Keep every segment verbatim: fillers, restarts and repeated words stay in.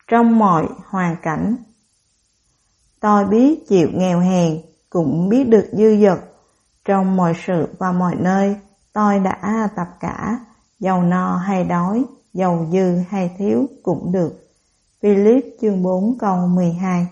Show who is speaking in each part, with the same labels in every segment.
Speaker 1: trong mọi hoàn cảnh. Tôi biết chịu nghèo hèn, cũng biết được dư dật. Trong mọi sự và mọi nơi, tôi đã tập cả, giàu no hay đói, giàu dư hay thiếu cũng được. Philip chương bốn câu mười hai.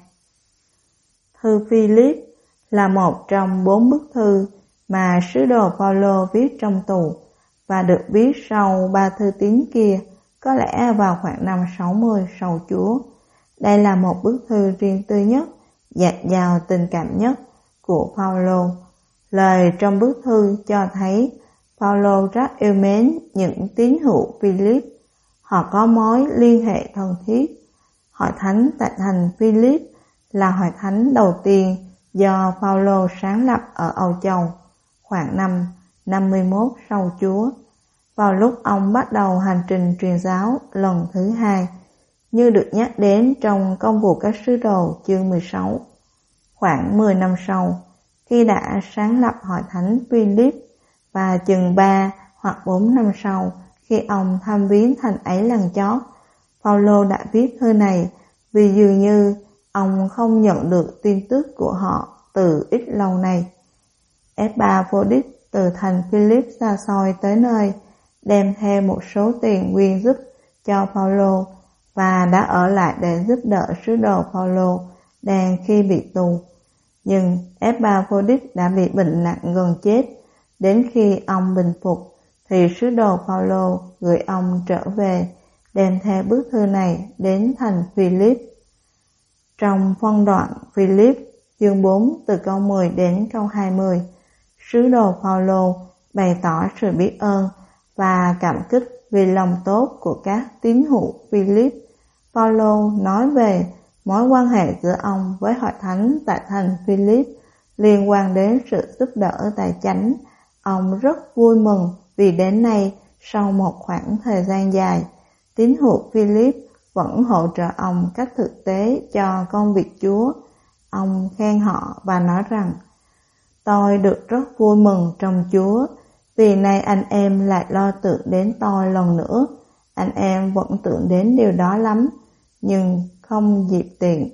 Speaker 1: Thư Philip là một trong bốn bức thư mà sứ đồ Phaolô viết trong tù và được viết sau ba thư tín kia, có lẽ vào khoảng năm sáu mươi sau Chúa. Đây là một bức thư riêng tư nhất, dạt dào tình cảm nhất của Phaolô. Lời trong bức thư cho thấy Phaolô rất yêu mến những tín hữu Philip. Họ có mối liên hệ thân thiết. Hội thánh tại thành Philip là hội thánh đầu tiên do Phaolô sáng lập ở Âu Châu, khoảng năm năm mươi mốt sau Chúa, vào lúc ông bắt đầu hành trình truyền giáo lần thứ hai, như được nhắc đến trong Công vụ các sứ đồ chương mười sáu. Khoảng mười năm sau, khi đã sáng lập hội thánh Philip, và chừng ba hoặc bốn năm sau, khi ông thăm viếng thành ấy lần chót, Phaolô đã viết thư này vì dường như ông không nhận được tin tức của họ từ ít lâu nay. Epaphroditus từ thành Philip xa xôi tới nơi, đem theo một số tiền quyên giúp cho Phaolô và đã ở lại để giúp đỡ sứ đồ Phaolô đang khi bị tù. Nhưng Epaphroditus đã bị bệnh nặng gần chết. Đến khi ông bình phục thì sứ đồ Phaolô gửi ông trở về, đem theo bức thư này đến thành Philip. Trong phân đoạn Philip chương bốn từ câu mười đến câu hai mươi, sứ đồ Phaolô bày tỏ sự biết ơn và cảm kích vì lòng tốt của các tín hữu Philip. Phaolô nói về mối quan hệ giữa ông với hội thánh tại thành Philip liên quan đến sự giúp đỡ tài chánh. Ông rất vui mừng vì đến nay, sau một khoảng thời gian dài, tín hữu Philip vẫn hỗ trợ ông cách thực tế cho công việc Chúa. Ông khen họ và nói rằng: tôi được rất vui mừng trong Chúa, vì nay anh em lại lo tưởng đến tôi lần nữa. Anh em vẫn tưởng đến điều đó lắm, nhưng không dịp tiện.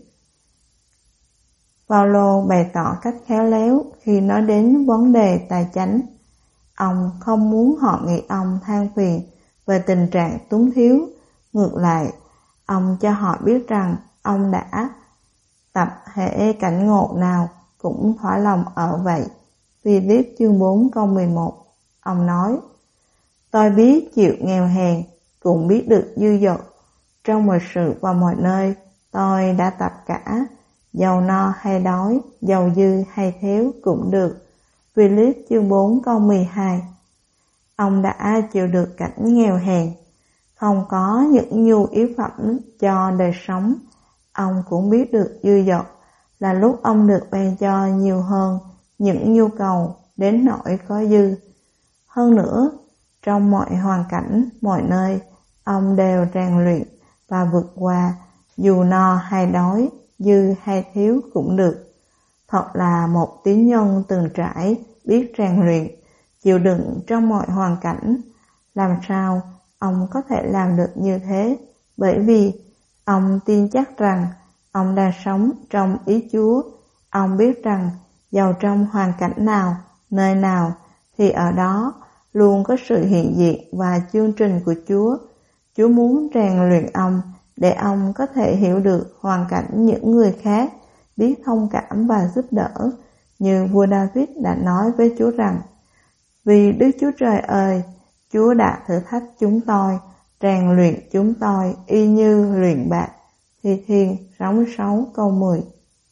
Speaker 1: Phaolô bày tỏ cách khéo léo khi nói đến vấn đề tài chánh. Ông không muốn họ nghĩ ông than phiền về tình trạng túng thiếu. Ngược lại, ông cho họ biết rằng ông đã tập hễ cảnh ngộ nào cũng thỏa lòng ở vậy. Philip chương bốn câu mười một, ông nói: tôi biết chịu nghèo hèn, cũng biết được dư dật. Trong mọi sự và mọi nơi, tôi đã tập cả, giàu no hay đói, giàu dư hay thiếu cũng được. Philip chương bốn câu mười hai. Ông đã chịu được cảnh nghèo hèn, không có những nhu yếu phẩm cho đời sống. Ông cũng biết được dư dật là lúc ông được ban cho nhiều hơn những nhu cầu đến nỗi có dư. Hơn nữa, trong mọi hoàn cảnh, mọi nơi, ông đều rèn luyện và vượt qua, dù no hay đói, dư hay thiếu cũng được. Thật là một tín nhân từng trải, biết rèn luyện, chịu đựng trong mọi hoàn cảnh. Làm sao ông có thể làm được như thế? Bởi vì ông tin chắc rằng ông đang sống trong ý Chúa. Ông biết rằng dầu trong hoàn cảnh nào, nơi nào, thì ở đó luôn có sự hiện diện và chương trình của Chúa. Chúa muốn rèn luyện ông để ông có thể hiểu được hoàn cảnh những người khác, biết thông cảm và giúp đỡ. Như vua David đã nói với Chúa rằng: vì Đức Chúa Trời ơi, Chúa đã thử thách chúng tôi, rèn luyện chúng tôi y như luyện bạc. Thi Thiên sáu mươi sáu câu mười.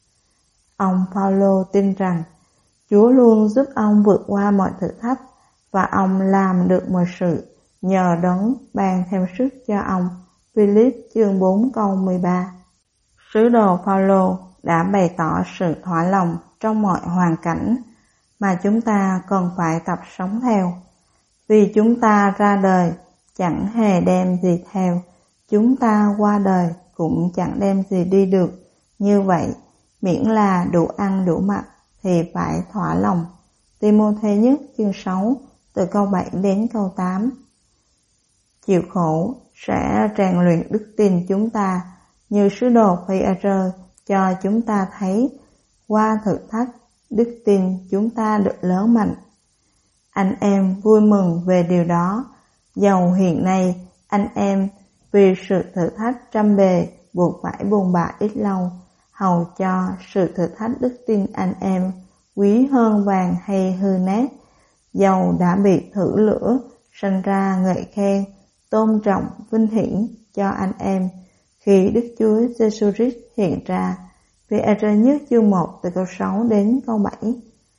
Speaker 1: Ông Phaolô tin rằng Chúa luôn giúp ông vượt qua mọi thử thách, và ông làm được mọi sự nhờ Đấng ban thêm sức cho ông. Philip chương bốn câu mười ba. Sứ đồ Phaolô đã bày tỏ sự thỏa lòng trong mọi hoàn cảnh mà chúng ta cần phải tập sống theo. Vì chúng ta ra đời chẳng hề đem gì theo, chúng ta qua đời cũng chẳng đem gì đi được. Như vậy, miễn là đủ ăn đủ mặc thì phải thỏa lòng. Ti-mô-thê nhất chương sáu từ câu bảy đến câu tám. Chịu khổ sẽ rèn luyện đức tin chúng ta, như sứ đồ Phi-e-rơ cho chúng ta thấy, qua thử thách, đức tin chúng ta được lớn mạnh. Anh em vui mừng về điều đó, dầu hiện nay anh em vì sự thử thách trăm bề buộc phải buồn bã ít lâu, hầu cho sự thử thách đức tin anh em quý hơn vàng hay hư nát, dầu đã bị thử lửa, sinh ra ngợi khen, tôn trọng, vinh hiển cho anh em khi Đức Chúa Giêsu Christ hiện ra. Phi-e-rơ nhất chương một từ câu sáu đến câu bảy.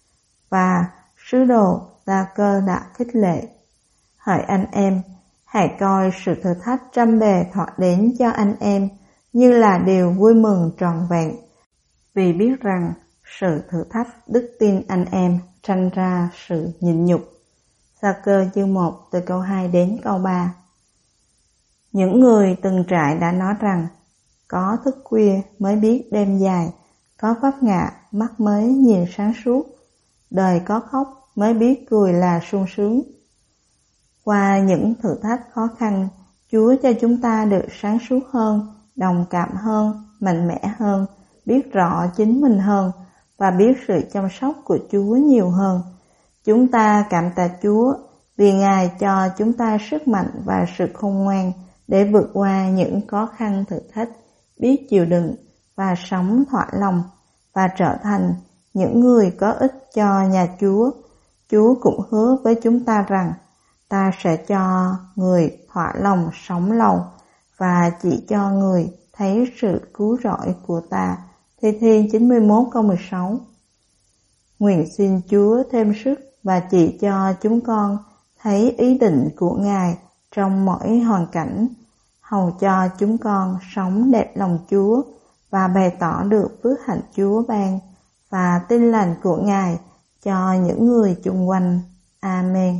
Speaker 1: Và sứ đồ Ta-cơ đã khích lệ: hỡi anh em, hãy coi sự thử thách trăm bề thọ đến cho anh em như là điều vui mừng trọn vẹn, vì biết rằng sự thử thách đức tin anh em sanh ra sự nhịn nhục. Ta-cơ chương một từ câu hai đến câu ba. Những người từng trải đã nói rằng có thức khuya mới biết đêm dài, có vấp ngã mắt mới nhìn sáng suốt, đời có khóc mới biết cười là sung sướng. Qua những thử thách khó khăn, Chúa cho chúng ta được sáng suốt hơn, đồng cảm hơn, mạnh mẽ hơn, biết rõ chính mình hơn và biết sự chăm sóc của Chúa nhiều hơn. Chúng ta cảm tạ Chúa vì Ngài cho chúng ta sức mạnh và sự khôn ngoan để vượt qua những khó khăn thử thách, biết chịu đựng và sống thỏa lòng và trở thành những người có ích cho nhà Chúa. Chúa cũng hứa với chúng ta rằng ta sẽ cho người thỏa lòng sống lâu và chỉ cho người thấy sự cứu rỗi của ta. Thi Thiên chín mươi mốt câu mười sáu. Nguyện xin Chúa thêm sức và chỉ cho chúng con thấy ý định của Ngài trong mỗi hoàn cảnh, hầu cho chúng con sống đẹp lòng Chúa và bày tỏ được phước hạnh Chúa ban và tin lành của Ngài cho những người chung quanh. Amen.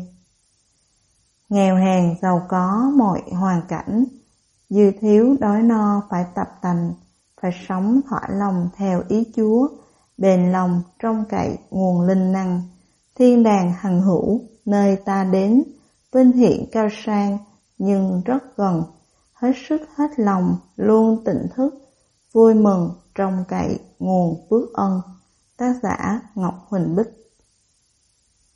Speaker 1: Nghèo hèn giàu có mọi hoàn cảnh, dư thiếu đói no phải tập tành, phải sống thỏa lòng theo ý Chúa, bền lòng trông cậy nguồn linh năng. Thiên đàng hằng hữu nơi ta đến, vinh hiển cao sang nhưng rất gần, hết sức hết lòng luôn tỉnh thức, vui mừng trông cậy nguồn phước ân. Tác giả Ngọc Huỳnh Bích.